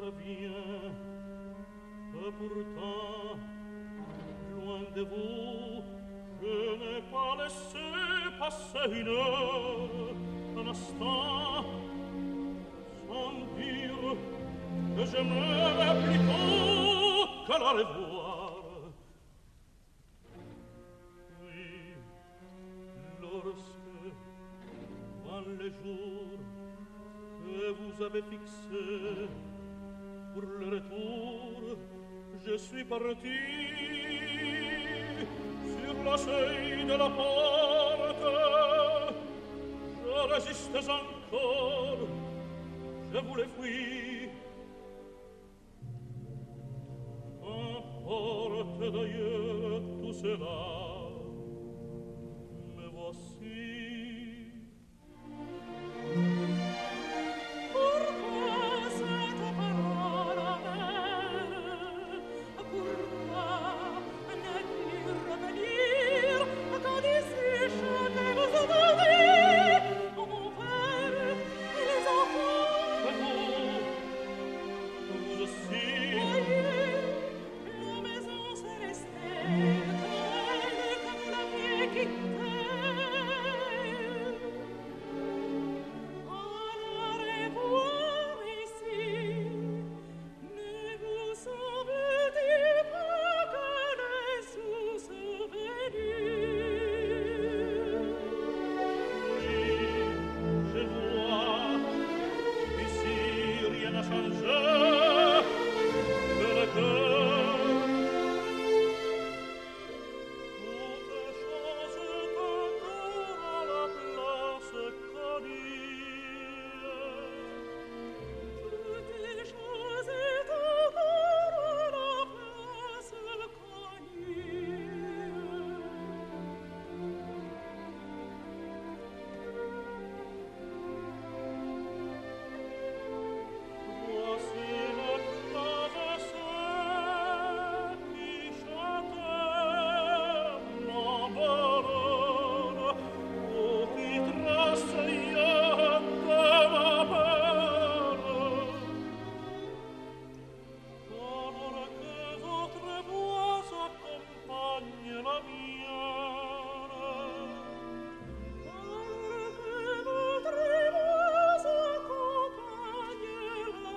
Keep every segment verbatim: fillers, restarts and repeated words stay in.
revient. Et pourtant, loin de vous, je n'ai pas laissé passer une heure, un instant, sans dire que j'aimerais plutôt que la revoir. Oui, lorsque, dans les jours que vous avez fixés pour le retour, je suis parti sur le seuil de la porte. Je résistais encore, je voulais fuir. Importe d'ailleurs tout cela, me voici. Pourquoi cette parole amère? Pourquoi ne plus revenir quand d'ici chacun vous entendez? Oh mon père et les enfants, Et vous, vous aussi, voyez, la maison céleste telle que vous l'aviez quittée. Allez voir ici, ne vous souvenez pas que les sous-souvenirs. je vois, ici rien n'a changé, que le cœur. Toutes choses toujours à la place connue. Toutes les choses est encore à la place connue. Voici le clavecin qui chantait mon bonheur, ou qui tressaillait de ma peur. Alors que votre voix accompagne la mienne, Alors que votre voix accompagne la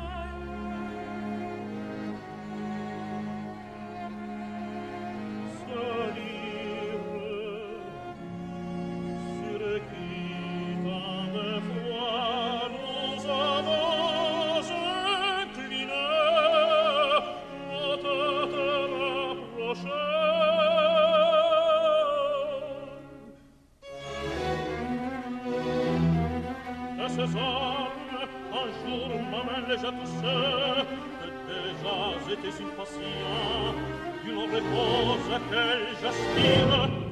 mienne. se livre sur qui tant de fois nous avons incliné nos têtes rapprochées. Et ces hommes, un jour ma main les a touchés, que déjà j'étais impatient d'une repose à laquelle j'aspire.